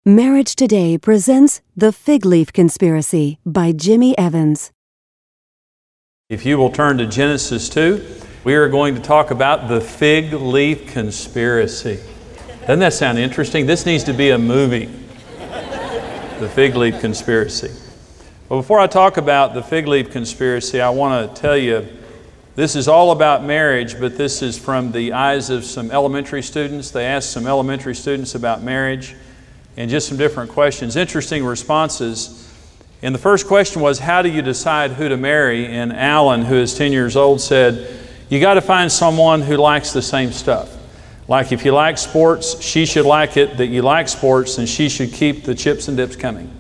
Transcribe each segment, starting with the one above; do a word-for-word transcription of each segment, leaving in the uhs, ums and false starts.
Marriage Today presents The Fig Leaf Conspiracy by Jimmy Evans. If you will turn to Genesis two, we are going to talk about the fig leaf conspiracy. Doesn't that sound interesting? This needs to be a movie. The fig leaf conspiracy. Well, before I talk about the fig leaf conspiracy, I want to tell you this is all about marriage, but this is from the eyes of some elementary students. They asked some elementary students about marriage and just some different questions. Interesting responses. And the first question was, how do you decide who to marry? And Alan, who is ten years old, said, you got to find someone who likes the same stuff. Like if you like sports, she should like it that you like sports, and she should keep the chips and dips coming.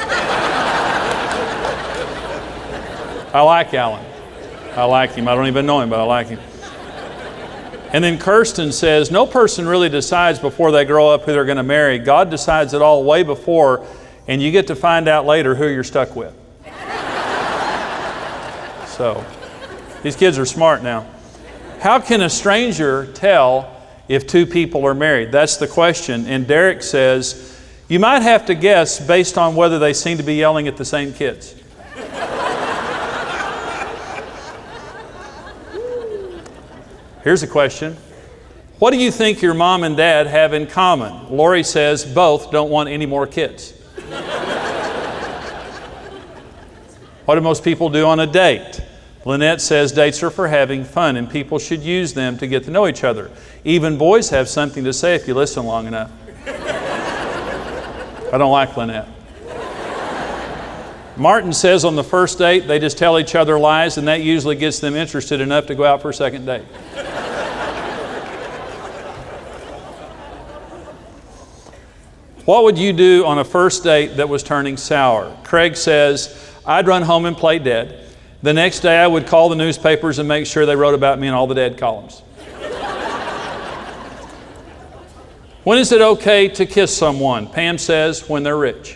I like Alan. I like him. I don't even know him, but I like him. And then Kirsten says, no person really decides before they grow up who they're going to marry. God decides it all way before, and you get to find out later who you're stuck with. So, these kids are smart now. How can a stranger tell if two people are married? That's the question. And Derek says, you might have to guess based on whether they seem to be yelling at the same kids. Here's a question. What do you think your mom and dad have in common? Lori says both don't want any more kids. What do most people do on a date? Lynette says dates are for having fun and people should use them to get to know each other. Even boys have something to say if you listen long enough. I don't like Lynette. Martin says on the first date they just tell each other lies, and that usually gets them interested enough to go out for a second date. What would you do on a first date that was turning sour? Craig says, I'd run home and play dead. The next day I would call the newspapers and make sure they wrote about me in all the dead columns. When is it okay to kiss someone? Pam says, when they're rich.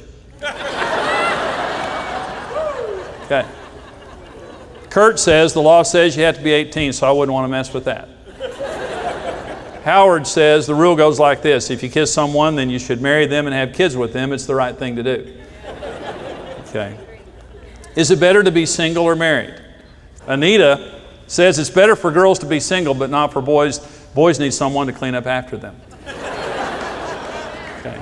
Okay. Kurt says, the law says you have to be eighteen, so I wouldn't want to mess with that. Howard says, the rule goes like this. If you kiss someone, then you should marry them and have kids with them. It's the right thing to do. Okay. Is it better to be single or married? Anita says it's better for girls to be single, but not for boys. Boys need someone to clean up after them. Okay.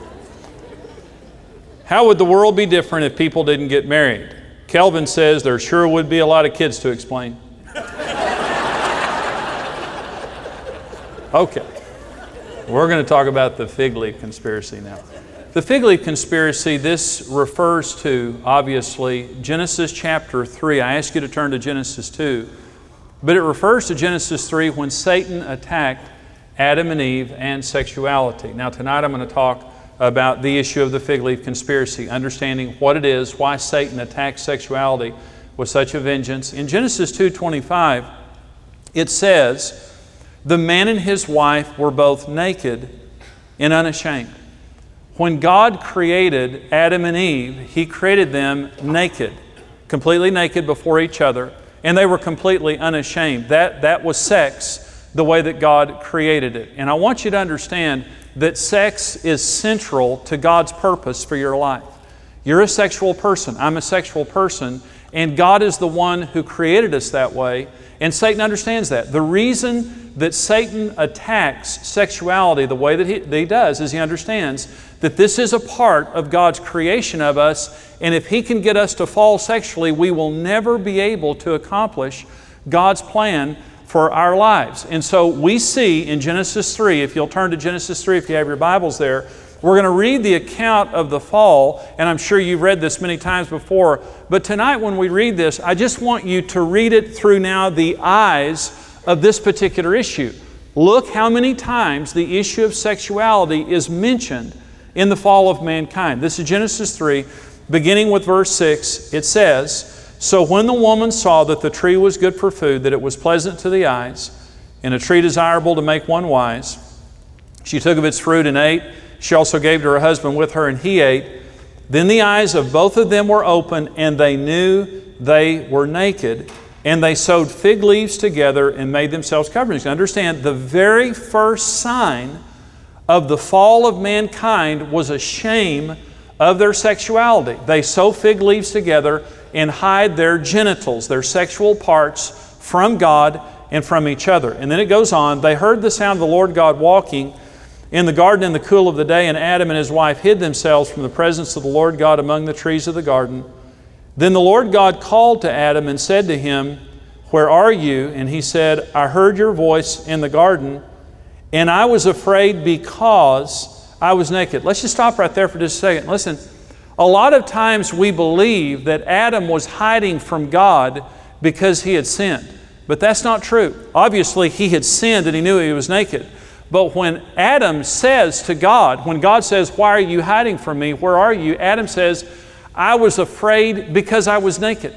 How would the world be different if people didn't get married? Kelvin says there sure would be a lot of kids to explain. Okay. We're going to talk about the fig leaf conspiracy now. The fig leaf conspiracy, this refers to, obviously, Genesis chapter three. I ask you to turn to Genesis two. But it refers to Genesis three when Satan attacked Adam and Eve and sexuality. Now tonight I'm going to talk about the issue of the fig leaf conspiracy, understanding what it is, why Satan attacks sexuality with such a vengeance. In Genesis two twenty-five, it says, the man and his wife were both naked and unashamed. When God created Adam and Eve, He created them naked, completely naked before each other, and they were completely unashamed. That, that was sex, the way that God created it. And I want you to understand that sex is central to God's purpose for your life. You're a sexual person. I'm a sexual person. And God is the one who created us that way. And Satan understands that. The reason that Satan attacks sexuality the way that he, that he does is he understands that this is a part of God's creation of us. And if he can get us to fall sexually, we will never be able to accomplish God's plan for our lives. And so we see in Genesis three, if you'll turn to Genesis three, if you have your Bibles there, we're going to read the account of the fall, and I'm sure you've read this many times before, but tonight when we read this, I just want you to read it through now the eyes of this particular issue. Look how many times the issue of sexuality is mentioned in the fall of mankind. This is Genesis three, beginning with verse six. It says, so when the woman saw that the tree was good for food, that it was pleasant to the eyes, and a tree desirable to make one wise, she took of its fruit and ate. She also gave to her husband with her, and he ate. Then the eyes of both of them were open, and they knew they were naked. And they sewed fig leaves together and made themselves coverings. Understand, the very first sign of the fall of mankind was a shame of their sexuality. They sew fig leaves together and hide their genitals, their sexual parts, from God and from each other. And then it goes on, they heard the sound of the Lord God walking in the garden in the cool of the day, and Adam and his wife hid themselves from the presence of the Lord God among the trees of the garden. Then the Lord God called to Adam and said to him, "Where are you?" And he said, "I heard your voice in the garden, and I was afraid because I was naked." Let's just stop right there for just a second. Listen, a lot of times we believe that Adam was hiding from God because he had sinned. But that's not true. Obviously, he had sinned and he knew he was naked. But when Adam says to God, when God says, "Why are you hiding from me? Where are you?" Adam says, "I was afraid because I was naked."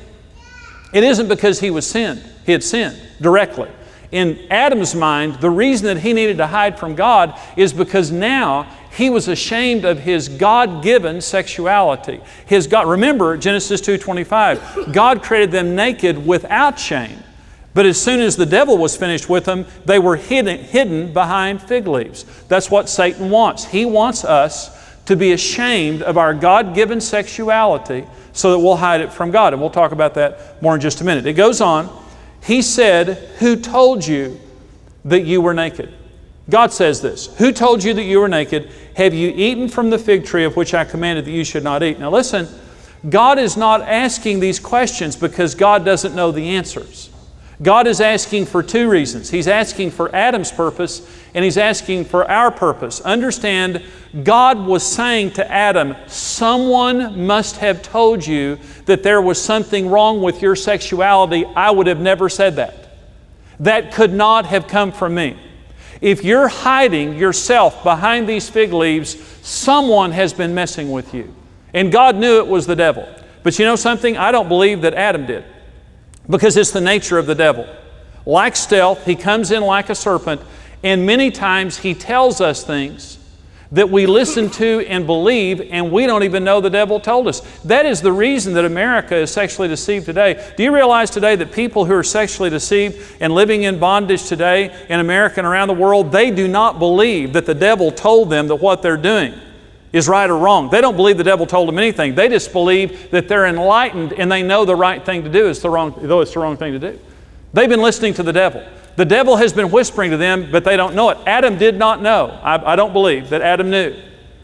It isn't because he was sinned. He had sinned directly. In Adam's mind, the reason that he needed to hide from God is because now he was ashamed of his God-given sexuality. His God, remember Genesis two twenty-five, God created them naked without shame. But as soon as the devil was finished with them, they were hidden, hidden behind fig leaves. That's what Satan wants. He wants us to be ashamed of our God-given sexuality so that we'll hide it from God. And we'll talk about that more in just a minute. It goes on. He said, "Who told you that you were naked?" God says this, "Who told you that you were naked? Have you eaten from the fig tree of which I commanded that you should not eat?" Now listen, God is not asking these questions because God doesn't know the answers. God is asking for two reasons. He's asking for Adam's purpose and He's asking for our purpose. Understand, God was saying to Adam, someone must have told you that there was something wrong with your sexuality. I would have never said that. That could not have come from me. If you're hiding yourself behind these fig leaves, someone has been messing with you. And God knew it was the devil. But you know something? I don't believe that Adam did. Because it's the nature of the devil. Like stealth, he comes in like a serpent, and many times he tells us things that we listen to and believe, and we don't even know the devil told us. That is the reason that America is sexually deceived today. Do you realize today that people who are sexually deceived and living in bondage today in America and around the world, they do not believe that the devil told them that what they're doing is right or wrong. They don't believe the devil told them anything. They just believe that they're enlightened and they know the right thing to do is the wrong, though it's the wrong thing to do. They've been listening to the devil. The devil has been whispering to them, but they don't know it. Adam did not know. I, I don't believe that Adam knew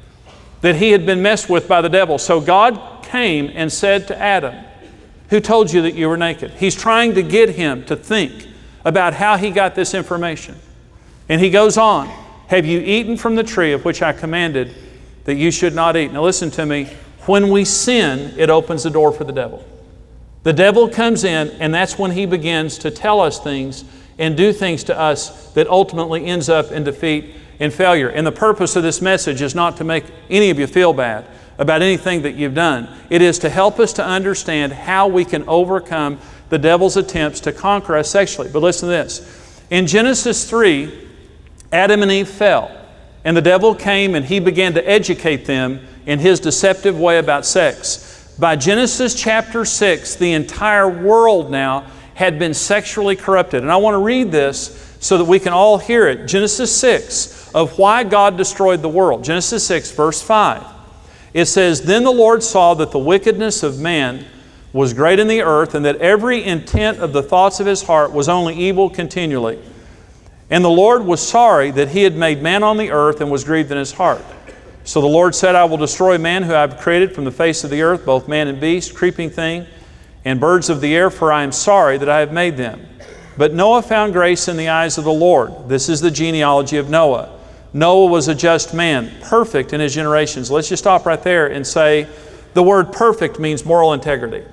that he had been messed with by the devil. So God came and said to Adam, "Who told you that you were naked?" He's trying to get him to think about how he got this information. And he goes on, "Have you eaten from the tree of which I commanded that you should not eat?" Now listen to me. When we sin, it opens the door for the devil. The devil comes in, and that's when he begins to tell us things and do things to us that ultimately ends up in defeat and failure. And the purpose of this message is not to make any of you feel bad about anything that you've done. It is to help us to understand how we can overcome the devil's attempts to conquer us sexually. But listen to this. In Genesis three, Adam and Eve fell. And the devil came and he began to educate them in his deceptive way about sex. By Genesis chapter six, the entire world now had been sexually corrupted. And I want to read this so that we can all hear it. Genesis six, of why God destroyed the world. Genesis six, verse five. It says, "Then the Lord saw that the wickedness of man was great in the earth, and that every intent of the thoughts of his heart was only evil continually. And the Lord was sorry that He had made man on the earth and was grieved in His heart. So the Lord said, I will destroy man who I have created from the face of the earth, both man and beast, creeping thing, and birds of the air, for I am sorry that I have made them. But Noah found grace in the eyes of the Lord." This is the genealogy of Noah. Noah was a just man, perfect in his generations. Let's just stop right there and say, the word perfect means moral integrity.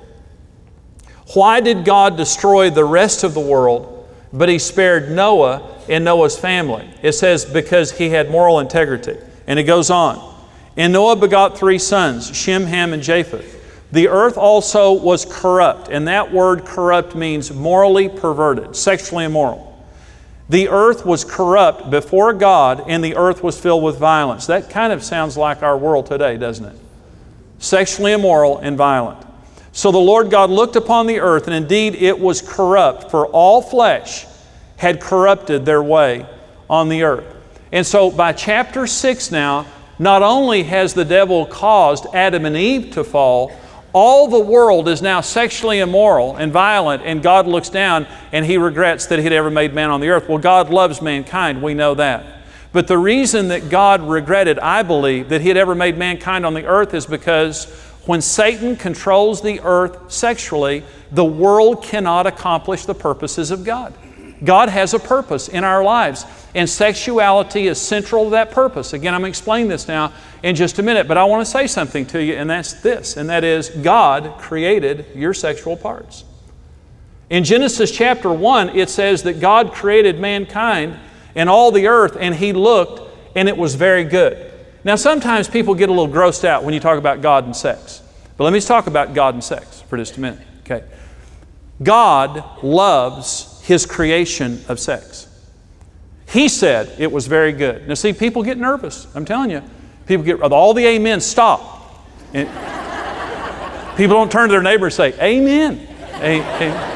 Why did God destroy the rest of the world, but He spared Noah and Noah's family? It says because he had moral integrity. And it goes on. "And Noah begot three sons, Shem, Ham, and Japheth. The earth also was corrupt." And that word corrupt means morally perverted, sexually immoral. "The earth was corrupt before God, and the earth was filled with violence." That kind of sounds like our world today, doesn't it? Sexually immoral and violent. "So the Lord God looked upon the earth, and indeed it was corrupt, for all flesh had corrupted their way on the earth." And so by chapter six now, not only has the devil caused Adam and Eve to fall, all the world is now sexually immoral and violent, and God looks down and He regrets that He'd ever made man on the earth. Well, God loves mankind, we know that. But the reason that God regretted, I believe, that He had ever made mankind on the earth is because when Satan controls the earth sexually, the world cannot accomplish the purposes of God. God has a purpose in our lives, and sexuality is central to that purpose. Again, I'm going to explain this now in just a minute, but I want to say something to you, and that's this, and that is God created your sexual parts. In Genesis chapter one, it says that God created mankind and all the earth, and He looked, and it was very good. Now, sometimes people get a little grossed out when you talk about God and sex. But let me talk about God and sex for just a minute. Okay. God loves His creation of sex. He said it was very good. Now see, people get nervous. I'm telling you. People get, all the amens stop. And people don't turn to their neighbor and say, amen. Amen.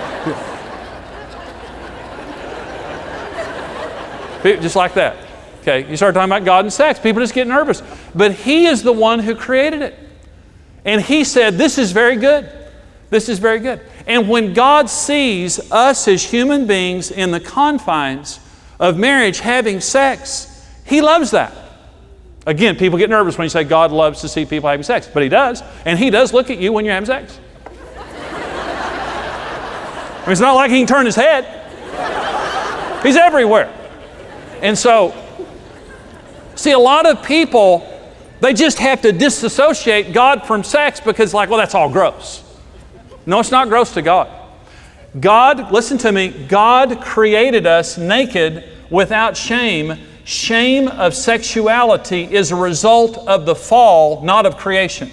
Just like that. Okay, you start talking about God and sex, people just get nervous. But He is the one who created it. And He said, this is very good. This is very good. And when God sees us as human beings in the confines of marriage having sex, He loves that. Again, people get nervous when you say God loves to see people having sex, but He does. And He does look at you when you're having sex. I mean, it's not like He can turn His head. He's everywhere. And so, see, a lot of people, they just have to disassociate God from sex because, like, well, that's all gross. No, it's not gross to God. God, listen to me, God created us naked without shame. Shame of sexuality is a result of the fall, not of creation.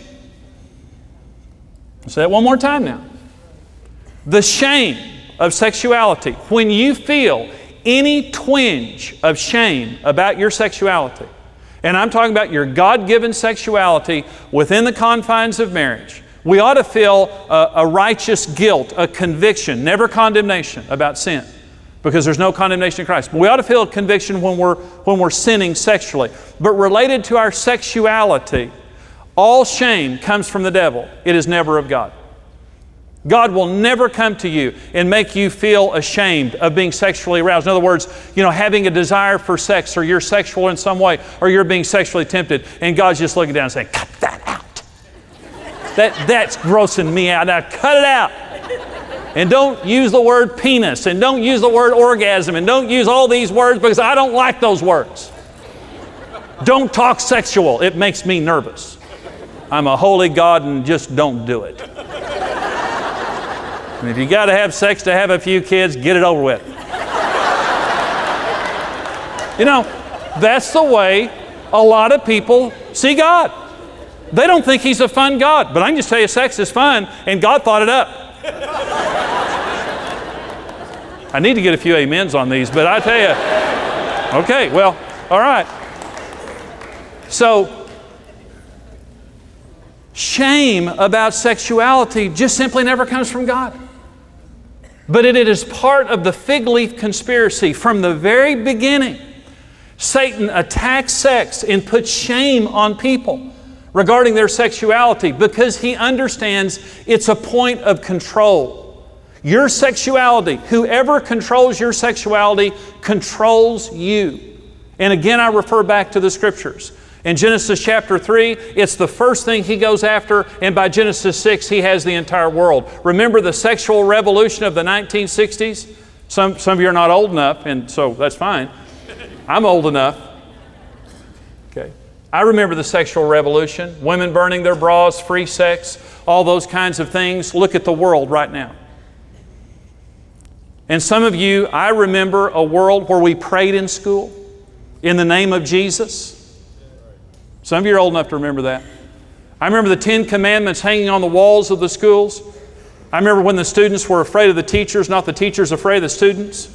I'll say that one more time now. The shame of sexuality, when you feel any twinge of shame about your sexuality, and I'm talking about your God-given sexuality within the confines of marriage, we ought to feel a, a righteous guilt, a conviction, never condemnation about sin, because there's no condemnation in Christ. But we ought to feel a conviction when we're, when we're sinning sexually. But related to our sexuality, all shame comes from the devil. It is never of God. God will never come to you and make you feel ashamed of being sexually aroused. In other words, you know, having a desire for sex, or you're sexual in some way, or you're being sexually tempted, and God's just looking down and saying, cut that out. That, that's grossing me out. Now cut it out. And don't use the word penis, and don't use the word orgasm, and don't use all these words because I don't like those words. Don't talk sexual. It makes me nervous. I'm a holy God, and just don't do it. And if you got to have sex to have a few kids, get it over with. You know, that's the way a lot of people see God. They don't think He's a fun God. But I can just tell you, sex is fun, and God thought it up. I need to get a few amens on these, but I tell you, okay, well, all right. So, shame about sexuality just simply never comes from God. But it is part of the fig leaf conspiracy. From the very beginning, Satan attacks sex and puts shame on people regarding their sexuality because he understands it's a point of control. Your sexuality, whoever controls your sexuality, controls you. And again, I refer back to the Scriptures. In Genesis chapter three, it's the first thing he goes after, and by Genesis six, he has the entire world. Remember the sexual revolution of the nineteen sixties? Some, some of you are not old enough, and so that's fine. I'm old enough. Okay. I remember the sexual revolution, women burning their bras, free sex, all those kinds of things. Look at the world right now. And some of you, I remember a world where we prayed in school in the name of Jesus. Some of you are old enough to remember that. I remember the Ten Commandments hanging on the walls of the schools. I remember when the students were afraid of the teachers, not the teachers afraid of the students.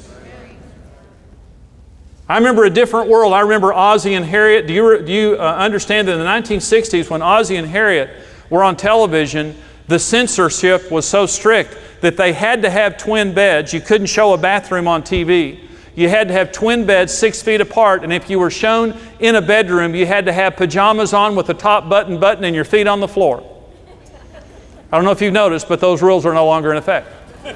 I remember a different world. I remember Ozzie and Harriet. Do you, do you uh, understand that in the nineteen sixties, when Ozzie and Harriet were on television, the censorship was so strict that they had to have twin beds. You couldn't show a bathroom on T V. you had to have twin beds six feet apart, and if you were shown in a bedroom, you had to have pajamas on with the top button button and your feet on the floor. I don't know if you've noticed, but those rules are no longer in effect.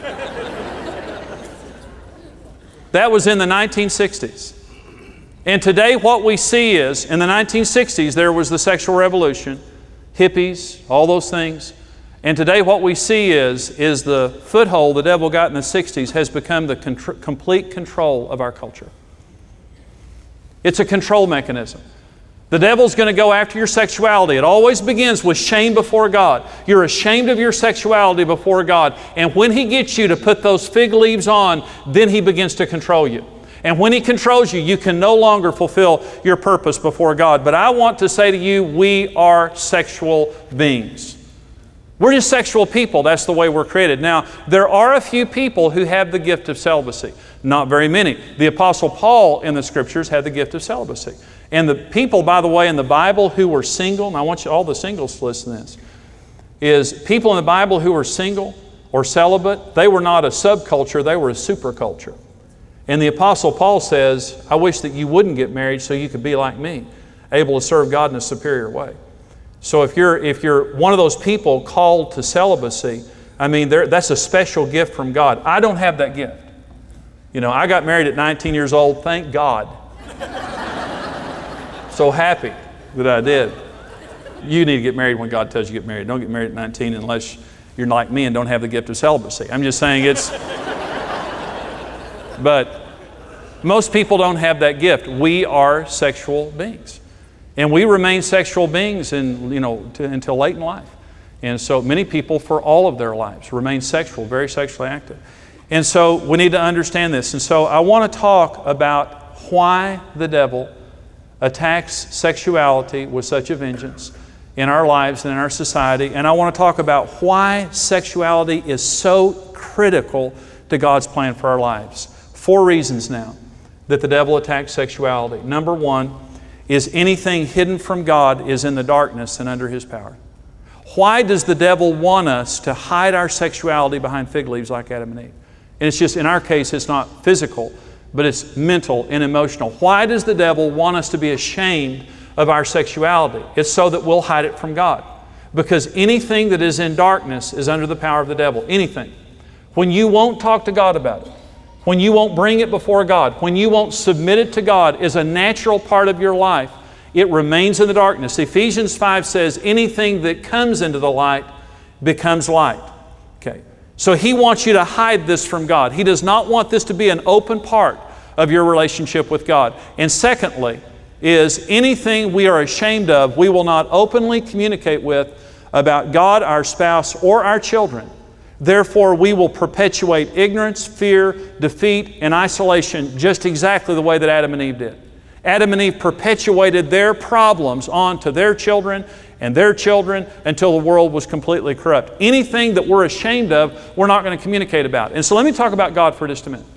That was in the nineteen sixties. And today what we see is, in the nineteen sixties, there was the sexual revolution, hippies, all those things. And today what we see is, is the foothold the devil got in the sixties has become the contr- complete control of our culture. It's a control mechanism. The devil's going to go after your sexuality. It always begins with shame before God. You're ashamed of your sexuality before God. And when he gets you to put those fig leaves on, then he begins to control you. And when he controls you, you can no longer fulfill your purpose before God. But I want to say to you, we are sexual beings. We're just sexual people. That's the way we're created. Now, there are a few people who have the gift of celibacy. Not very many. The Apostle Paul in the Scriptures had the gift of celibacy. And the people, by the way, in the Bible who were single, and I want you all the singles to listen to this, is people in the Bible who were single or celibate, they were not a subculture, they were a superculture. And the Apostle Paul says, I wish that you wouldn't get married so you could be like me, able to serve God in a superior way. So if you're, if you're one of those people called to celibacy, I mean, that's a special gift from God. I don't have that gift. You know, I got married at nineteen years old, thank God. So happy that I did. You need to get married when God tells you to get married. Don't get married at nineteen unless you're like me and don't have the gift of celibacy. I'm just saying it's... But most people don't have that gift. We are sexual beings. And we remain sexual beings in, you know, to, until late in life. And so many people for all of their lives remain sexual, very sexually active. And so we need to understand this. And so I want to talk about why the devil attacks sexuality with such a vengeance in our lives and in our society. And I want to talk about why sexuality is so critical to God's plan for our lives. Four reasons now that the devil attacks sexuality. Number one is anything hidden from God is in the darkness and under His power. Why does the devil want us to hide our sexuality behind fig leaves like Adam and Eve? And it's just, in our case, it's not physical, but it's mental and emotional. Why does the devil want us to be ashamed of our sexuality? It's so that we'll hide it from God. Because anything that is in darkness is under the power of the devil. Anything. When you won't talk to God about it, when you won't bring it before God, when you won't submit it to God as a natural part of your life, it remains in the darkness. Ephesians five says anything that comes into the light becomes light. Okay. So He wants you to hide this from God. He does not want this to be an open part of your relationship with God. And secondly, is anything we are ashamed of, we will not openly communicate with about God, our spouse, or our children. Therefore, we will perpetuate ignorance, fear, defeat, and isolation just exactly the way that Adam and Eve did. Adam and Eve perpetuated their problems onto their children and their children until the world was completely corrupt. Anything that we're ashamed of, we're not going to communicate about. And so let me talk about God for just a minute.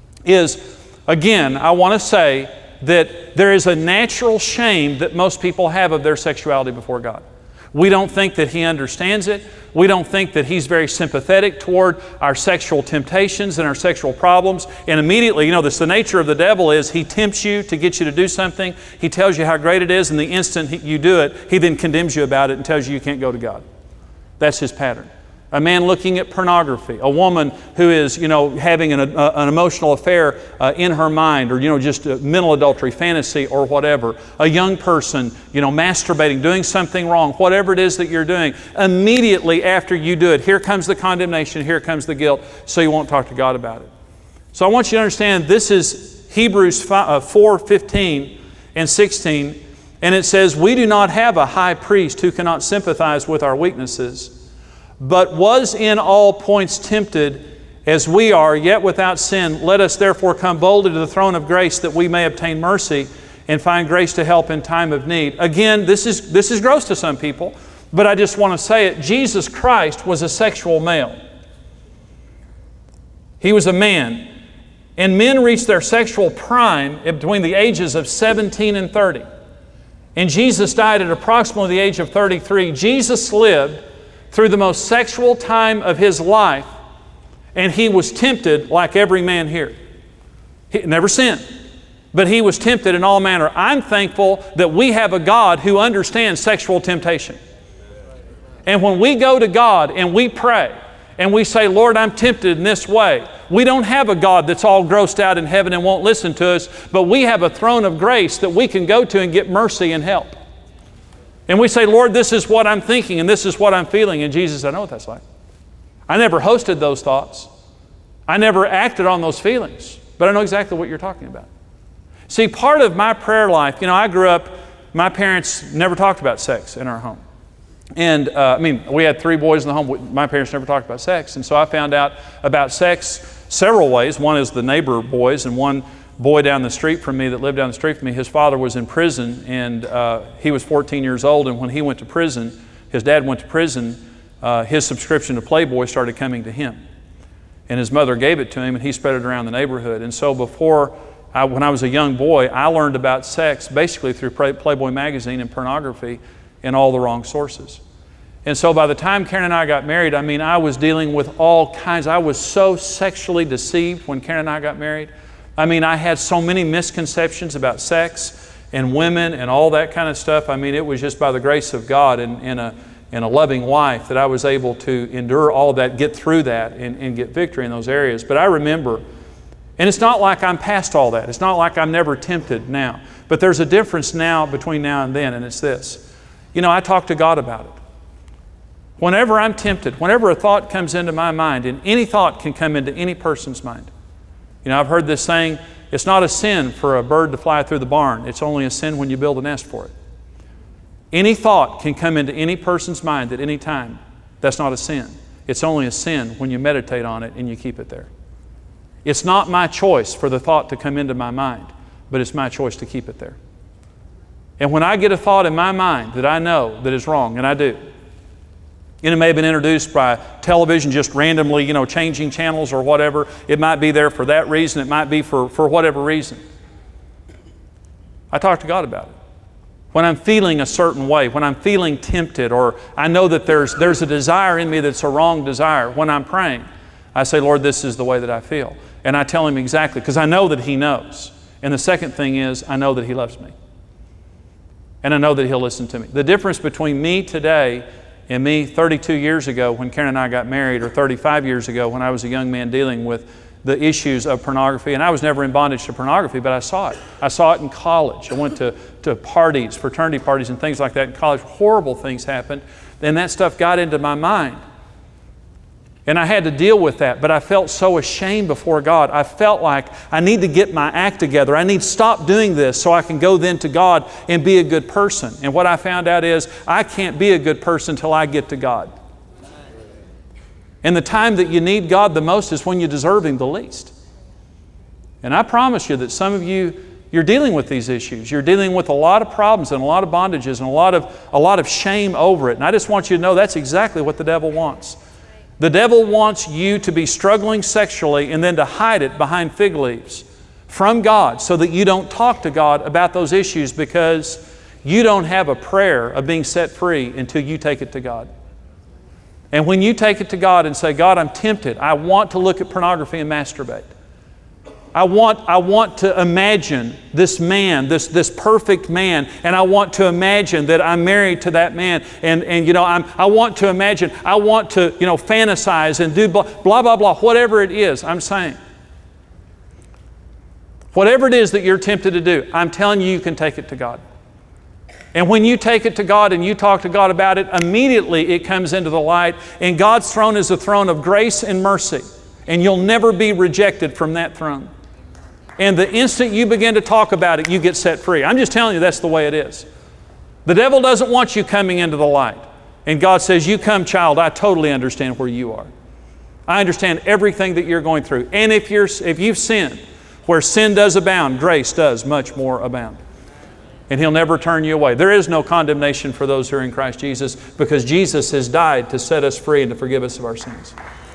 Is, again, I want to say that there is a natural shame that most people have of their sexuality before God. We don't think that He understands it. We don't think that He's very sympathetic toward our sexual temptations and our sexual problems. And immediately, you know, this, the nature of the devil is he tempts you to get you to do something. He tells you how great it is, and the instant he, you do it, he then condemns you about it and tells you you can't go to God. That's his pattern. A man looking at pornography, a woman who is, you know, having an, uh, an emotional affair uh, in her mind, or, you know, just a mental adultery, fantasy, or whatever. A young person, you know, masturbating, doing something wrong, whatever it is that you're doing. Immediately after you do it, here comes the condemnation, here comes the guilt, so you won't talk to God about it. So I want you to understand this is Hebrews four fifteen and sixteen, and it says, "We do not have a high priest who cannot sympathize with our weaknesses, but was in all points tempted as we are, yet without sin. Let us therefore come boldly to the throne of grace that we may obtain mercy and find grace to help in time of need." Again, this is, this is gross to some people, but I just want to say it. Jesus Christ was a sexual male. He was a man. And men reach their sexual prime between the ages of seventeen and thirty. And Jesus died at approximately the age of thirty-three. Jesus lived through the most sexual time of His life, and He was tempted like every man here. He never sinned. But he was tempted in all manner. I'm thankful that we have a God who understands sexual temptation. And when we go to God and we pray and we say, Lord, I'm tempted in this way, we don't have a God that's all grossed out in heaven and won't listen to us, but we have a throne of grace that we can go to and get mercy and help. And we say, Lord, this is what I'm thinking and this is what I'm feeling. And Jesus, I know what that's like. I never hosted those thoughts. I never acted on those feelings, but I know exactly what you're talking about. See, part of my prayer life, you know, I grew up, my parents never talked about sex in our home. And, uh, I mean, we had three boys in the home. My parents never talked about sex. And so I found out about sex several ways. One is the neighbor boys, and one boy down the street from me that lived down the street from me, his father was in prison, and uh, he was fourteen years old. And when he went to prison, his dad went to prison, uh, his subscription to Playboy started coming to him. And his mother gave it to him, and he spread it around the neighborhood. And so before, I, when I was a young boy, I learned about sex basically through Playboy magazine and pornography and all the wrong sources. And so by the time Karen and I got married, I mean, I was dealing with all kinds. I was so sexually deceived when Karen and I got married. I mean, I had so many misconceptions about sex and women and all that kind of stuff. I mean, it was just by the grace of God and, and, a, and a loving wife that I was able to endure all of that, get through that, and, and get victory in those areas. But I remember, and it's not like I'm past all that. It's not like I'm never tempted now. But there's a difference now between now and then, and it's this. You know, I talk to God about it. Whenever I'm tempted, whenever a thought comes into my mind, and any thought can come into any person's mind. You know, I've heard this saying, it's not a sin for a bird to fly through the barn. It's only a sin when you build a nest for it. Any thought can come into any person's mind at any time. That's not a sin. It's only a sin when you meditate on it and you keep it there. It's not my choice for the thought to come into my mind, but it's my choice to keep it there. And when I get a thought in my mind that I know that is wrong, and I do, and it may have been introduced by television just randomly, you know, changing channels or whatever. It might be there for that reason. It might be for, for whatever reason. I talk to God about it. When I'm feeling a certain way, when I'm feeling tempted, or I know that there's, there's a desire in me that's a wrong desire, when I'm praying, I say, Lord, this is the way that I feel. And I tell Him exactly, because I know that He knows. And the second thing is, I know that He loves me. And I know that He'll listen to me. The difference between me today and me thirty-two years ago when Karen and I got married, or thirty-five years ago when I was a young man dealing with the issues of pornography. And I was never in bondage to pornography, but I saw it. I saw it in college. I went to, to parties, fraternity parties and things like that in college. Horrible things happened. And that stuff got into my mind. And I had to deal with that, but I felt so ashamed before God. I felt like I need to get my act together. I need to stop doing this so I can go then to God and be a good person. And what I found out is I can't be a good person till I get to God. And the time that you need God the most is when you deserve Him the least. And I promise you that some of you, you're dealing with these issues. You're dealing with a lot of problems and a lot of bondages and a lot of, a lot of shame over it. And I just want you to know that's exactly what the devil wants. The devil wants you to be struggling sexually and then to hide it behind fig leaves from God so that you don't talk to God about those issues, because you don't have a prayer of being set free until you take it to God. And when you take it to God and say, God, I'm tempted. I want to look at pornography and masturbate. I want, I want to imagine this man, this, this perfect man, and I want to imagine that I'm married to that man, and, and you know, I'm, I want to imagine, I want to, you know, fantasize and do blah, blah, blah, blah, whatever it is, I'm saying. Whatever it is that you're tempted to do, I'm telling you, you can take it to God. And when you take it to God and you talk to God about it, immediately it comes into the light, and God's throne is a throne of grace and mercy, and you'll never be rejected from that throne. And the instant you begin to talk about it, you get set free. I'm just telling you that's the way it is. The devil doesn't want you coming into the light. And God says, you come, child, I totally understand where you are. I understand everything that you're going through. And if, you're, if you've sinned, where sin does abound, grace does much more abound. And He'll never turn you away. There is no condemnation for those who are in Christ Jesus, because Jesus has died to set us free and to forgive us of our sins.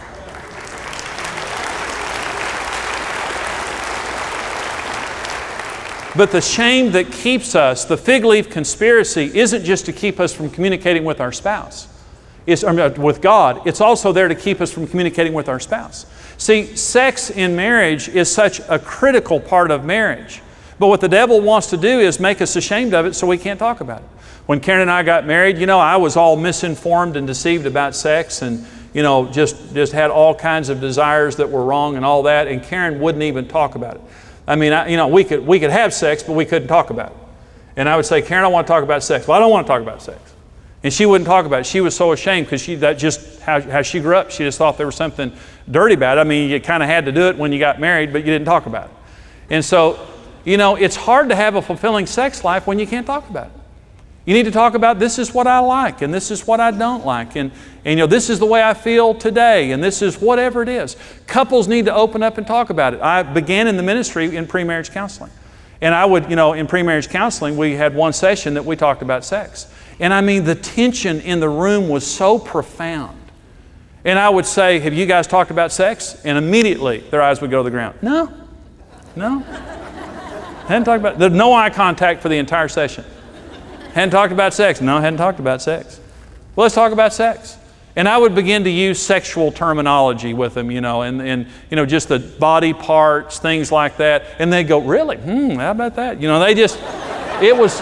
But the shame that keeps us, the fig leaf conspiracy, isn't just to keep us from communicating with our spouse. It's, I mean, with God. It's also there to keep us from communicating with our spouse. See, sex in marriage is such a critical part of marriage. But what the devil wants to do is make us ashamed of it so we can't talk about it. When Karen and I got married, you know, I was all misinformed and deceived about sex and, you know, just, just had all kinds of desires that were wrong and all that, and Karen wouldn't even talk about it. I mean, I, you know, we could, we could have sex, but we couldn't talk about it. And I would say, Karen, I want to talk about sex. Well, I don't want to talk about sex. And she wouldn't talk about it. She was so ashamed because she, that just how, how she grew up. She just thought there was something dirty about it. I mean, you kind of had to do it when you got married, but you didn't talk about it. And so, you know, it's hard to have a fulfilling sex life when you can't talk about it. You need to talk about, this is what I like, and this is what I don't like, and, and you know, this is the way I feel today, and this is whatever it is. Couples need to open up and talk about it. I began in the ministry in pre-marriage counseling. And I would, you know, in pre-marriage counseling, we had one session that we talked about sex. And I mean, the tension in the room was so profound. And I would say, have you guys talked about sex? And immediately their eyes would go to the ground. No, no. Hadn't talked about, there's no eye contact for the entire session. Hadn't talked about sex. No, hadn't talked about sex. Well, let's talk about sex. And I would begin to use sexual terminology with them, you know, and, and you know, just the body parts, things like that. And they'd go, really? Hmm, how about that? You know, they just, it was...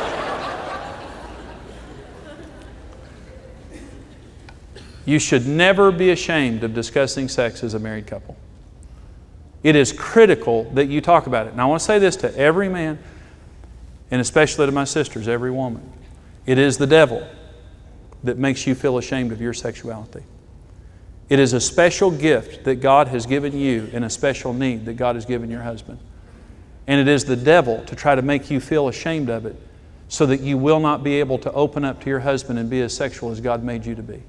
You should never be ashamed of discussing sex as a married couple. It is critical that you talk about it. And I want to say this to every man, and especially to my sisters, every woman. It is the devil that makes you feel ashamed of your sexuality. It is a special gift that God has given you and a special need that God has given your husband. And it is the devil to try to make you feel ashamed of it so that you will not be able to open up to your husband and be as sexual as God made you to be.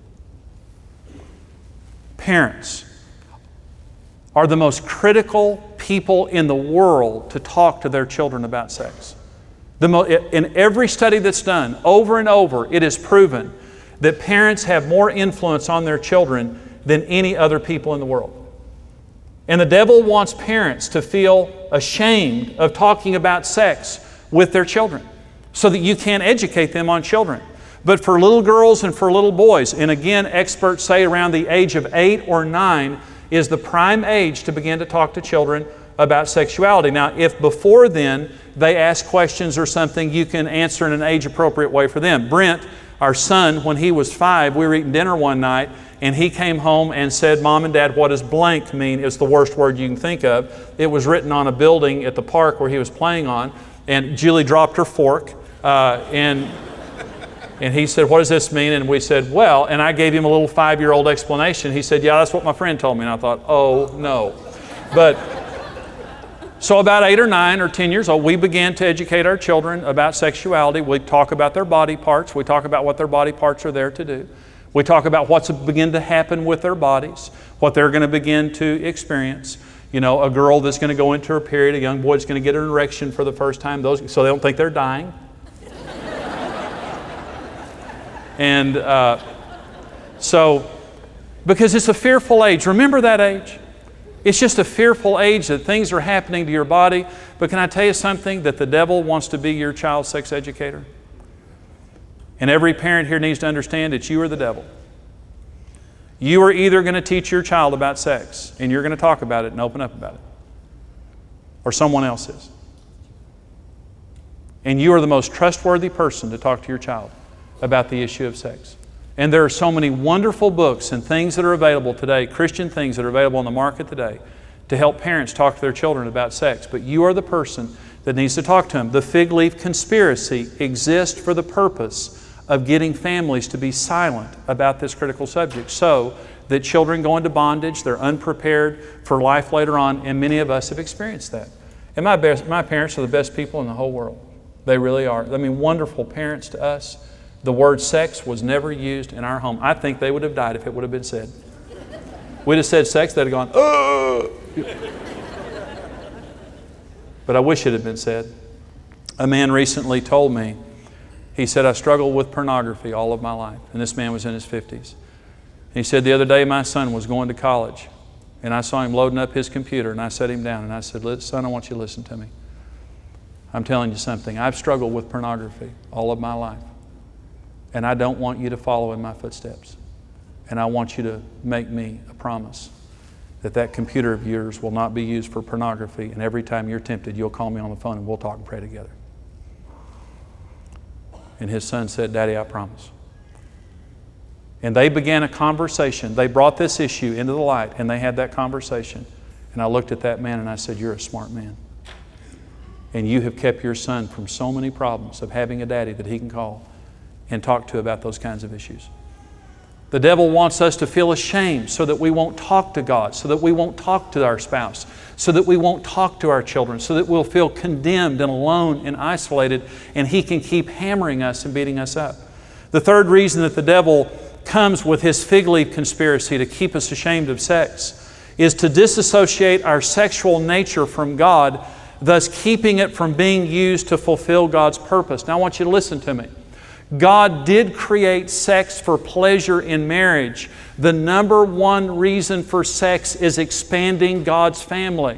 Parents are the most critical people in the world to talk to their children about sex. The mo- in every study that's done, over and over, it is proven that parents have more influence on their children than any other people in the world. And the devil wants parents to feel ashamed of talking about sex with their children so that you can't educate them on children. But for little girls and for little boys, and again, experts say around the age of eight or nine is the prime age to begin to talk to children about sexuality. Now, if before then they ask questions or something, you can answer in an age-appropriate way for them. Brent, our son, when he was five, we were eating dinner one night, and he came home and said, Mom and Dad, what does blank mean? It's the worst word you can think of. It was written on a building at the park where he was playing on, and Julie dropped her fork, uh, and... And he said, what does this mean? And we said, well, and I gave him a little five-year-old explanation. He said, yeah, that's what my friend told me. And I thought, oh, no. But so about eight or nine or ten years old, we began to educate our children about sexuality. We talk about their body parts. We talk about what their body parts are there to do. We talk about what's begin to happen with their bodies, what they're going to begin to experience. You know, a girl that's going to go into her period, a young boy that's going to get an erection for the first time, those, so they don't think they're dying. And uh, so, because it's a fearful age. Remember that age? It's just a fearful age that things are happening to your body. But can I tell you something? That the devil wants to be your child sex educator. And every parent here needs to understand that you are the devil. You are either going to teach your child about sex, and you're going to talk about it and open up about it, or someone else is. And you are the most trustworthy person to talk to your child about the issue of sex. And there are so many wonderful books and things that are available today, Christian things that are available on the market today, to help parents talk to their children about sex. But you are the person that needs to talk to them. The fig leaf conspiracy exists for the purpose of getting families to be silent about this critical subject so that children go into bondage, they're unprepared for life later on, and many of us have experienced that. And my, best, my parents are the best people in the whole world. They really are. I mean, wonderful parents to us. The word sex was never used in our home. I think they would have died if it would have been said. We'd have said sex, they'd have gone, oh! But I wish it had been said. A man recently told me, he said, I struggled with pornography all of my life. And this man was in his fifties. And he said, the other day my son was going to college. And I saw him loading up his computer, and I sat him down and I said, son, I want you to listen to me. I'm telling you something. I've struggled with pornography all of my life. And I don't want you to follow in my footsteps. And I want you to make me a promise that that computer of yours will not be used for pornography, and every time you're tempted, you'll call me on the phone and we'll talk and pray together. And his son said, Daddy, I promise. And they began a conversation. They brought this issue into the light, and they had that conversation. And I looked at that man and I said, you're a smart man. And you have kept your son from so many problems of having a daddy that he can call and talk to about those kinds of issues. The devil wants us to feel ashamed so that we won't talk to God, so that we won't talk to our spouse, so that we won't talk to our children, so that we'll feel condemned and alone and isolated, and he can keep hammering us and beating us up. The third reason that the devil comes with his fig leaf conspiracy to keep us ashamed of sex is to disassociate our sexual nature from God, thus keeping it from being used to fulfill God's purpose. Now I want you to listen to me. God did create sex for pleasure in marriage. The number one reason for sex is expanding God's family.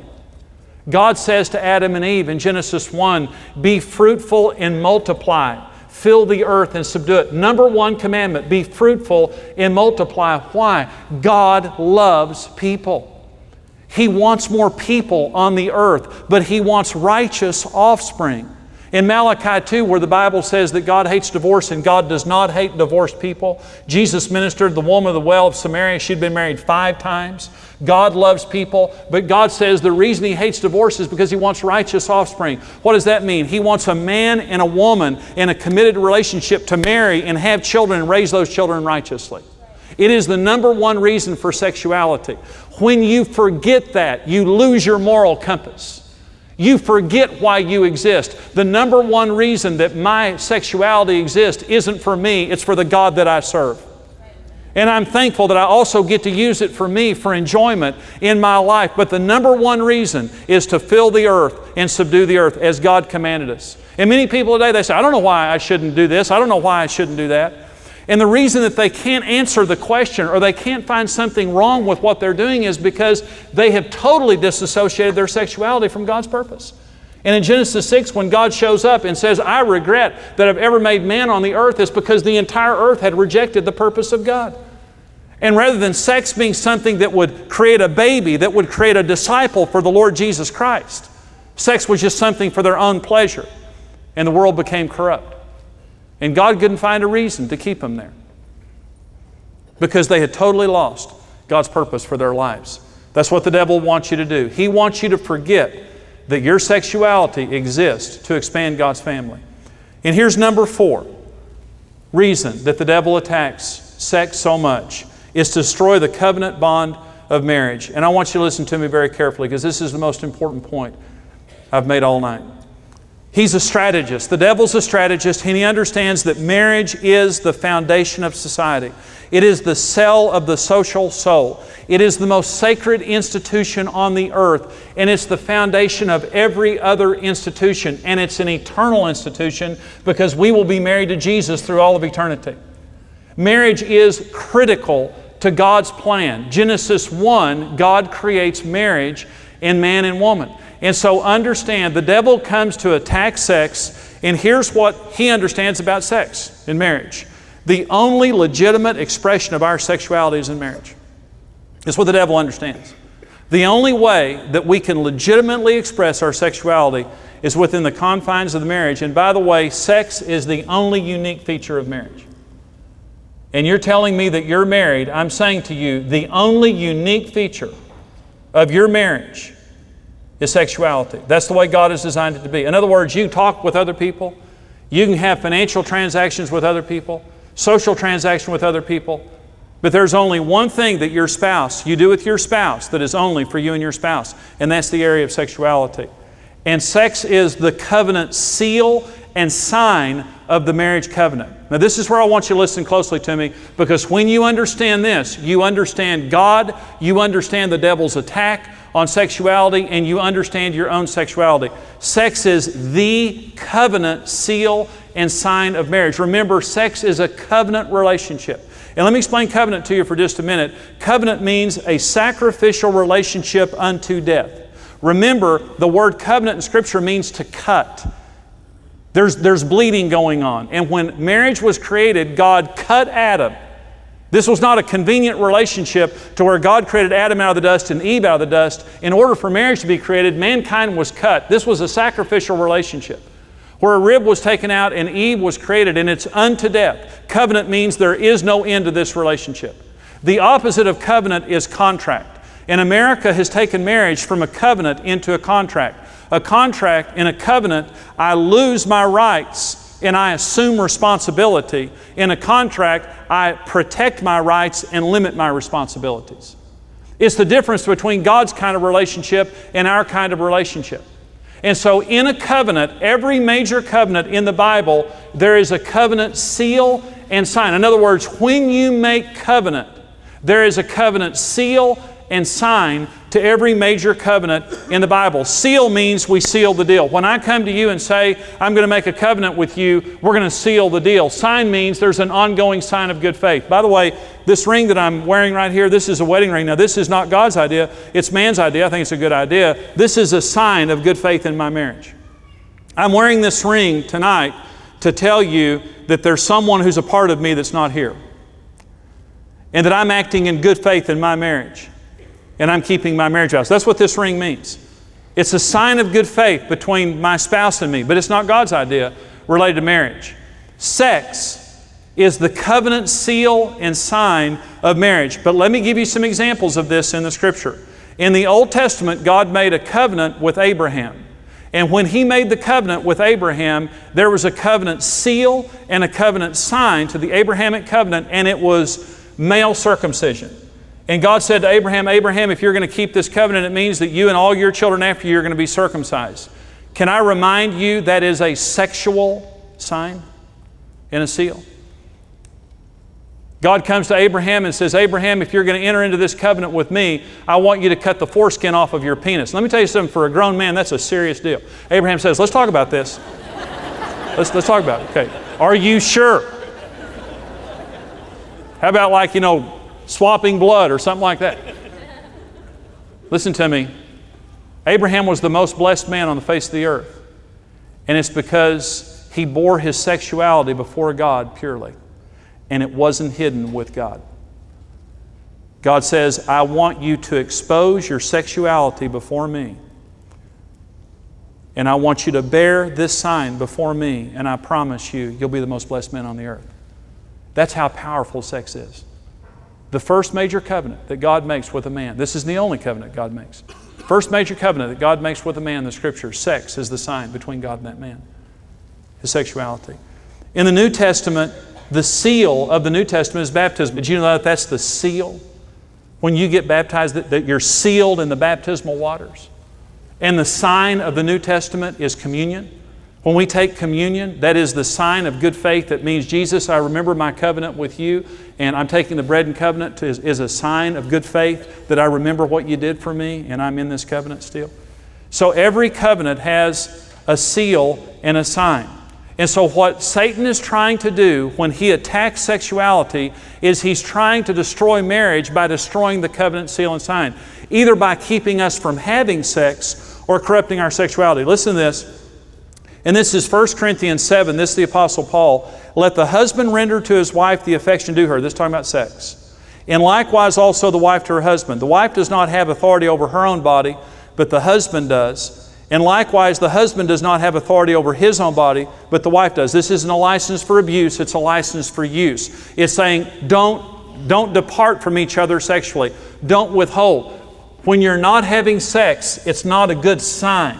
God says to Adam and Eve in Genesis one, be fruitful and multiply. Fill the earth and subdue it. Number one commandment, be fruitful and multiply. Why? God loves people. He wants more people on the earth, but He wants righteous offspring. In Malachi two, where the Bible says that God hates divorce and God does not hate divorced people, Jesus ministered to the woman of the well of Samaria. She'd been married five times. God loves people, but God says the reason He hates divorce is because He wants righteous offspring. What does that mean? He wants a man and a woman in a committed relationship to marry and have children and raise those children righteously. It is the number one reason for sexuality. When you forget that, you lose your moral compass. You forget why you exist. The number one reason that my sexuality exists isn't for me, it's for the God that I serve. And I'm thankful that I also get to use it for me, for enjoyment in my life. But the number one reason is to fill the earth and subdue the earth as God commanded us. And many people today, they say, I don't know why I shouldn't do this. I don't know why I shouldn't do that. And the reason that they can't answer the question or they can't find something wrong with what they're doing is because they have totally disassociated their sexuality from God's purpose. And in Genesis six, when God shows up and says, I regret that I've ever made man on the earth, it's because the entire earth had rejected the purpose of God. And rather than sex being something that would create a baby, that would create a disciple for the Lord Jesus Christ, sex was just something for their own pleasure. And the world became corrupt. And God couldn't find a reason to keep them there because they had totally lost God's purpose for their lives. That's what the devil wants you to do. He wants you to forget that your sexuality exists to expand God's family. And here's number four reason that the devil attacks sex so much is to destroy the covenant bond of marriage. And I want you to listen to me very carefully because this is the most important point I've made all night. He's a strategist. The devil's a strategist, and he understands that marriage is the foundation of society. It is the cell of the social soul. It is the most sacred institution on the earth, and it's the foundation of every other institution, and it's an eternal institution because we will be married to Jesus through all of eternity. Marriage is critical to God's plan. Genesis one, God creates marriage in man and woman. And so understand, the devil comes to attack sex, and here's what he understands about sex in marriage. The only legitimate expression of our sexuality is in marriage. That's what the devil understands. The only way that we can legitimately express our sexuality is within the confines of the marriage. And by the way, sex is the only unique feature of marriage. And you're telling me that you're married, I'm saying to you, the only unique feature of your marriage is sexuality. That's the way God has designed it to be. In other words, you can talk with other people. You can have financial transactions with other people, social transaction with other people. But there's only one thing that your spouse, you do with your spouse that is only for you and your spouse, and that's the area of sexuality. And sex is the covenant seal and sign of the marriage covenant. Now this is where I want you to listen closely to me, because when you understand this, you understand God, you understand the devil's attack on sexuality, and you understand your own sexuality. Sex is the covenant seal and sign of marriage. Remember, sex is a covenant relationship. And let me explain covenant to you for just a minute. Covenant means a sacrificial relationship unto death. Remember, the word covenant in Scripture means to cut. There's, there's bleeding going on. And when marriage was created, God cut Adam This was not a convenient relationship to where God created Adam out of the dust and Eve out of the dust. In order for marriage to be created, mankind was cut. This was a sacrificial relationship where a rib was taken out and Eve was created, and it's unto death. Covenant means there is no end to this relationship. The opposite of covenant is contract. And America has taken marriage from a covenant into a contract. A contract, in a covenant, I lose my rights and I assume responsibility. In a contract, I protect my rights and limit my responsibilities. It's the difference between God's kind of relationship and our kind of relationship. And so in a covenant, every major covenant in the Bible, there is a covenant seal and sign. In other words, when you make covenant, there is a covenant seal and sign to every major covenant in the Bible. Seal means we seal the deal. When I come to you and say, I'm going to make a covenant with you, we're going to seal the deal. Sign means there's an ongoing sign of good faith. By the way, this ring that I'm wearing right here, this is a wedding ring. Now, this is not God's idea. It's man's idea. I think it's a good idea. This is a sign of good faith in my marriage. I'm wearing this ring tonight to tell you that there's someone who's a part of me that's not here, and that I'm acting in good faith in my marriage. And I'm keeping my marriage vows. That's what this ring means. It's a sign of good faith between my spouse and me, but it's not God's idea related to marriage. Sex is the covenant seal and sign of marriage. But let me give you some examples of this in the Scripture. In the Old Testament, God made a covenant with Abraham. And when He made the covenant with Abraham, there was a covenant seal and a covenant sign to the Abrahamic covenant, and it was male circumcision. And God said to Abraham, Abraham, if you're going to keep this covenant, it means that you and all your children after you are going to be circumcised. Can I remind you that is a sexual sign and a seal? God comes to Abraham and says, Abraham, if you're going to enter into this covenant with me, I want you to cut the foreskin off of your penis. Let me tell you something, for a grown man, that's a serious deal. Abraham says, let's talk about this. Let's, let's talk about it. Okay. Are you sure? How about, like, you know, swapping blood or something like that? Listen to me. Abraham was the most blessed man on the face of the earth. And it's because he bore his sexuality before God purely. And it wasn't hidden with God. God says, I want you to expose your sexuality before me. And I want you to bear this sign before me. And I promise you, you'll be the most blessed man on the earth. That's how powerful sex is. The first major covenant that God makes with a man. This is the only covenant God makes. First major covenant that God makes with a man in the Scripture. Sex is the sign between God and that man. His sexuality. In the New Testament, the seal of the New Testament is baptism. Did you know that that's the seal? When you get baptized, that, that you're sealed in the baptismal waters. And the sign of the New Testament is communion. When we take communion, that is the sign of good faith. That means, Jesus, I remember my covenant with you, and I'm taking the bread and covenant to, is, is a sign of good faith that I remember what you did for me, and I'm in this covenant still. So every covenant has a seal and a sign. And so what Satan is trying to do when he attacks sexuality is he's trying to destroy marriage by destroying the covenant, seal, and sign, either by keeping us from having sex or corrupting our sexuality. Listen to this. And this is First Corinthians seven. This is the Apostle Paul. Let the husband render to his wife the affection due her. This is talking about sex. And likewise also the wife to her husband. The wife does not have authority over her own body, but the husband does. And likewise the husband does not have authority over his own body, but the wife does. This isn't a license for abuse, it's a license for use. It's saying don't, don't depart from each other sexually. Don't withhold. When you're not having sex, it's not a good sign.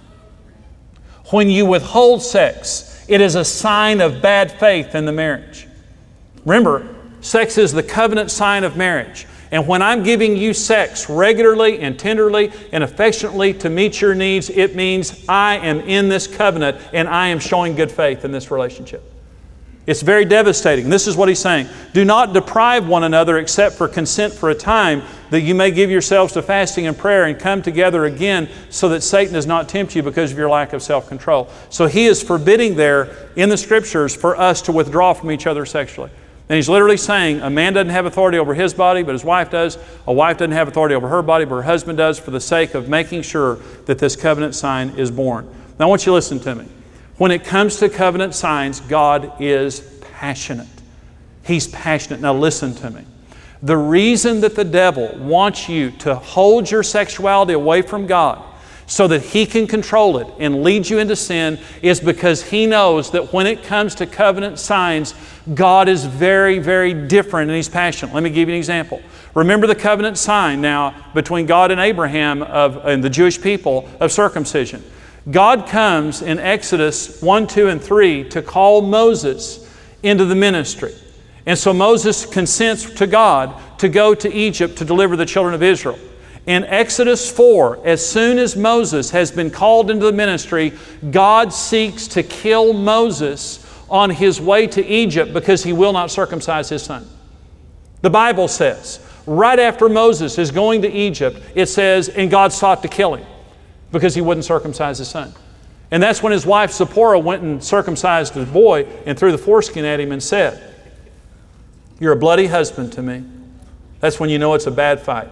When you withhold sex, it is a sign of bad faith in the marriage. Remember, sex is the covenant sign of marriage. And when I'm giving you sex regularly and tenderly and affectionately to meet your needs, it means I am in this covenant and I am showing good faith in this relationship. It's very devastating. This is what he's saying. Do not deprive one another except for consent for a time, that you may give yourselves to fasting and prayer and come together again, so that Satan does not tempt you because of your lack of self-control. So he is forbidding there in the Scriptures for us to withdraw from each other sexually. And he's literally saying a man doesn't have authority over his body, but his wife does. A wife doesn't have authority over her body, but her husband does, for the sake of making sure that this covenant sign is born. Now I want you to listen to me. When it comes to covenant signs, God is passionate. He's passionate. Now listen to me. The reason that the devil wants you to hold your sexuality away from God so that he can control it and lead you into sin is because he knows that when it comes to covenant signs, God is very, very different and He's passionate. Let me give you an example. Remember the covenant sign now between God and Abraham of, and the Jewish people of circumcision. God comes in Exodus one, two, and three to call Moses into the ministry. And so Moses consents to God to go to Egypt to deliver the children of Israel. In Exodus four, as soon as Moses has been called into the ministry, God seeks to kill Moses on his way to Egypt because he will not circumcise his son. The Bible says, right after Moses is going to Egypt, it says, and God sought to kill him because he wouldn't circumcise his son. And that's when his wife Zipporah went and circumcised the boy and threw the foreskin at him and said, "You're a bloody husband to me." That's when you know it's a bad fight.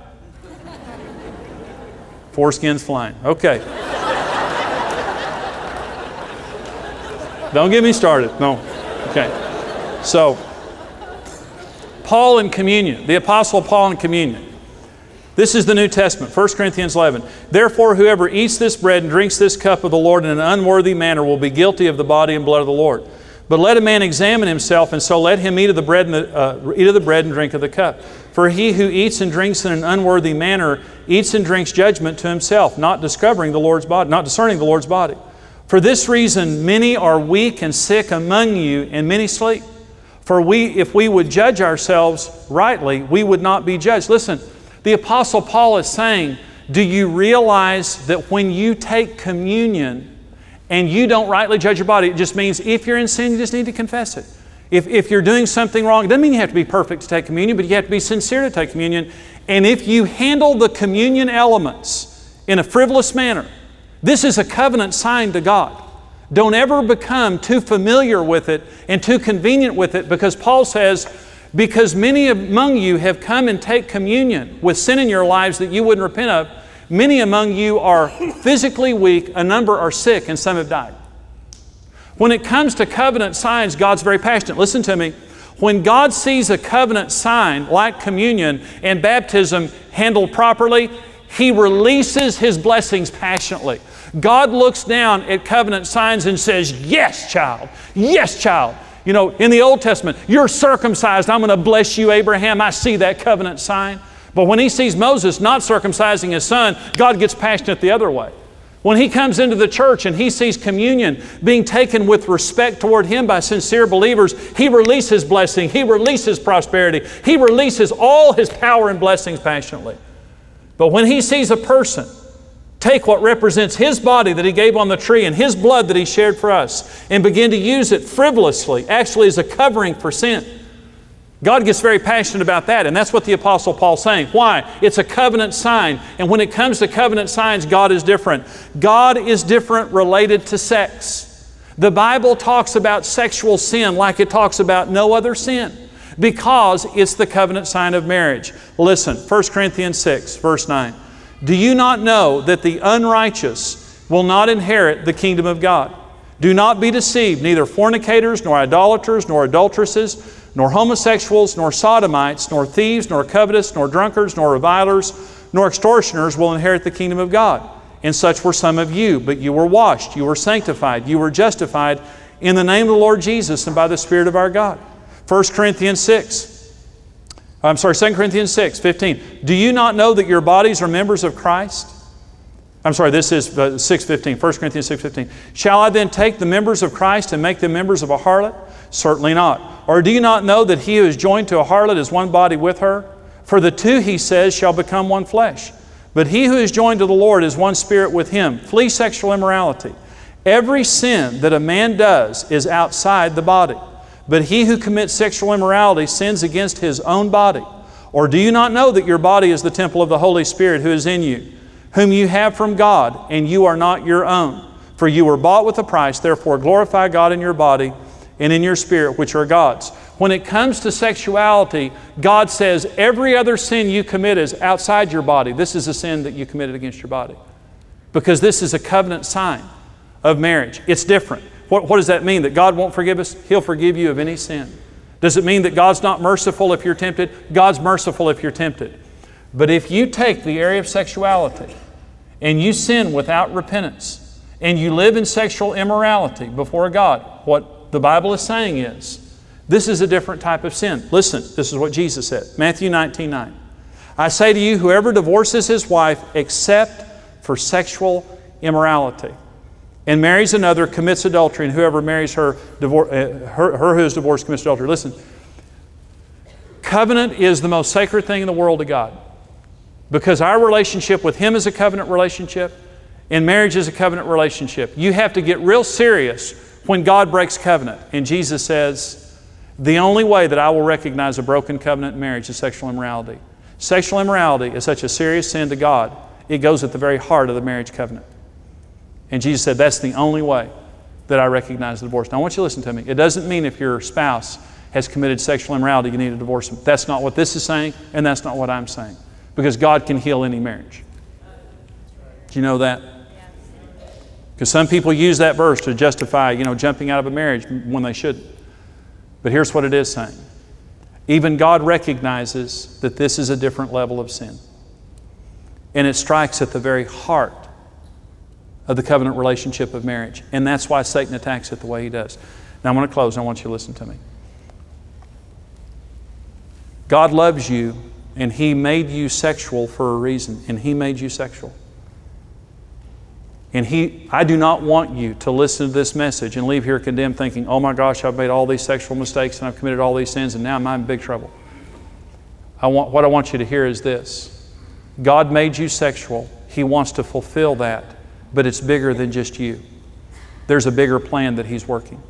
Foreskin's flying. Okay. Don't get me started. No. Okay. So, Paul in communion, the Apostle Paul in communion. This is the New Testament, First Corinthians eleven. "Therefore, whoever eats this bread and drinks this cup of the Lord in an unworthy manner will be guilty of the body and blood of the Lord. But let a man examine himself, and so let him eat of the bread and the, uh, eat of the bread and drink of the cup. For he who eats and drinks in an unworthy manner eats and drinks judgment to himself, not discovering the Lord's body, not discerning the Lord's body. For this reason, many are weak and sick among you, and many sleep. For we, if we would judge ourselves rightly, we would not be judged." Listen, the Apostle Paul is saying, do you realize that when you take communion and you don't rightly judge your body, it just means if you're in sin, you just need to confess it. If, if you're doing something wrong, it doesn't mean you have to be perfect to take communion, but you have to be sincere to take communion. And if you handle the communion elements in a frivolous manner, this is a covenant sign to God. Don't ever become too familiar with it and too convenient with it, because Paul says, because many among you have come and take communion with sin in your lives that you wouldn't repent of, many among you are physically weak, a number are sick, and some have died. When it comes to covenant signs, God's very passionate. Listen to me. When God sees a covenant sign like communion and baptism handled properly, He releases His blessings passionately. God looks down at covenant signs and says, "Yes, child. Yes, child." You know, in the Old Testament, "You're circumcised. I'm going to bless you, Abraham." I see that covenant sign. But when He sees Moses not circumcising his son, God gets passionate the other way. When He comes into the church and He sees communion being taken with respect toward Him by sincere believers, He releases blessing, He releases prosperity, He releases all His power and blessings passionately. But when He sees a person take what represents His body that He gave on the tree and His blood that He shared for us and begin to use it frivolously, actually as a covering for sin, God gets very passionate about that, and that's what the Apostle Paul's saying. Why? It's a covenant sign, and when it comes to covenant signs, God is different. God is different related to sex. The Bible talks about sexual sin like it talks about no other sin, because it's the covenant sign of marriage. Listen, First Corinthians six, verse nine. "Do you not know that the unrighteous will not inherit the kingdom of God? Do not be deceived, neither fornicators, nor idolaters, nor adulteresses, nor homosexuals, nor sodomites, nor thieves, nor covetous, nor drunkards, nor revilers, nor extortioners will inherit the kingdom of God. And such were some of you, but you were washed, you were sanctified, you were justified in the name of the Lord Jesus and by the Spirit of our God." First Corinthians six, I'm sorry, Second Corinthians six, fifteen. "Do you not know that your bodies are members of Christ?" I'm sorry, this is uh, six fifteen, First Corinthians six fifteen. "Shall I then take the members of Christ and make them members of a harlot? Certainly not. Or do you not know that he who is joined to a harlot is one body with her? For the two, he says, shall become one flesh. But he who is joined to the Lord is one spirit with Him. Flee sexual immorality. Every sin that a man does is outside the body. But he who commits sexual immorality sins against his own body. Or do you not know that your body is the temple of the Holy Spirit who is in you, whom you have from God, and you are not your own? For you were bought with a price, therefore glorify God in your body and in your spirit, which are God's." When it comes to sexuality, God says every other sin you commit is outside your body. This is a sin that you committed against your body. Because this is a covenant sign of marriage. It's different. What, what does that mean? That God won't forgive us? He'll forgive you of any sin Does it mean that God's not merciful if you're tempted? God's merciful if you're tempted. But if you take the area of sexuality and you sin without repentance and you live in sexual immorality before God, what the Bible is saying is, this is a different type of sin. Listen, this is what Jesus said. Matthew nineteen nine. I say to you, whoever divorces his wife except for sexual immorality and marries another commits adultery, and whoever marries her, divor- uh, her, her who is divorced commits adultery. Listen, covenant is the most sacred thing in the world to God, because our relationship with Him is a covenant relationship and marriage is a covenant relationship. You have to get real serious when God breaks covenant. And Jesus says, the only way that I will recognize a broken covenant in marriage is sexual immorality. Sexual immorality is such a serious sin to God, it goes at the very heart of the marriage covenant. And Jesus said, that's the only way that I recognize the divorce. Now I want you to listen to me. It doesn't mean if your spouse has committed sexual immorality, you need to divorce them. That's not what this is saying, and that's not what I'm saying. Because God can heal any marriage. Do you know that? Because some people use that verse to justify, you know, jumping out of a marriage when they shouldn't. But here's what it is saying. Even God recognizes that this is a different level of sin. And it strikes at the very heart of the covenant relationship of marriage. And that's why Satan attacks it the way he does. Now I'm going to close and I want you to listen to me. God loves you and He made you sexual for a reason. And He made you sexual. And He, I do not want you to listen to this message and leave here condemned thinking, oh my gosh, I've made all these sexual mistakes and I've committed all these sins and now I'm in big trouble. I want, what I want you to hear is this. God made you sexual. He wants to fulfill that. But it's bigger than just you. There's a bigger plan that He's working.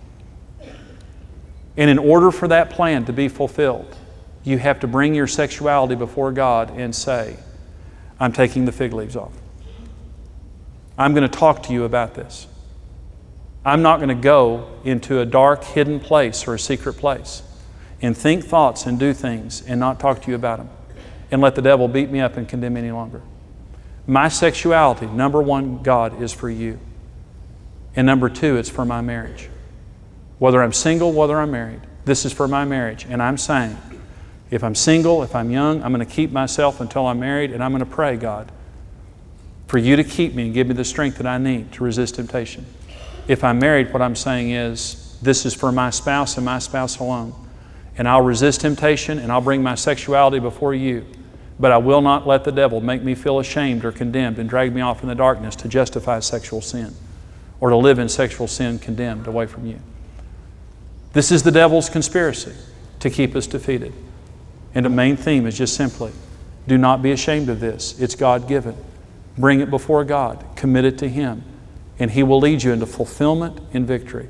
And in order for that plan to be fulfilled, you have to bring your sexuality before God and say, I'm taking the fig leaves off. I'm going to talk to you about this. I'm not going to go into a dark, hidden place or a secret place and think thoughts and do things and not talk to you about them and let the devil beat me up and condemn me any longer. My sexuality, number one, God, is for you. And number two, it's for my marriage. Whether I'm single, whether I'm married, this is for my marriage. And I'm saying, if I'm single, if I'm young, I'm going to keep myself until I'm married, and I'm going to pray, God, for you to keep me and give me the strength that I need to resist temptation. If I'm married, what I'm saying is, this is for my spouse and my spouse alone. And I'll resist temptation and I'll bring my sexuality before you. But I will not let the devil make me feel ashamed or condemned and drag me off in the darkness to justify sexual sin or to live in sexual sin condemned away from you. This is the devil's conspiracy to keep us defeated. And the main theme is just simply, do not be ashamed of this. It's God-given. Bring it before God. Commit it to Him. And He will lead you into fulfillment and victory.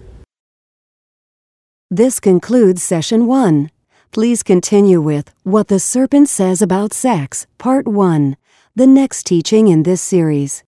This concludes Session one. Please continue with What the Serpent Says About Sex, Part one, the next teaching in this series.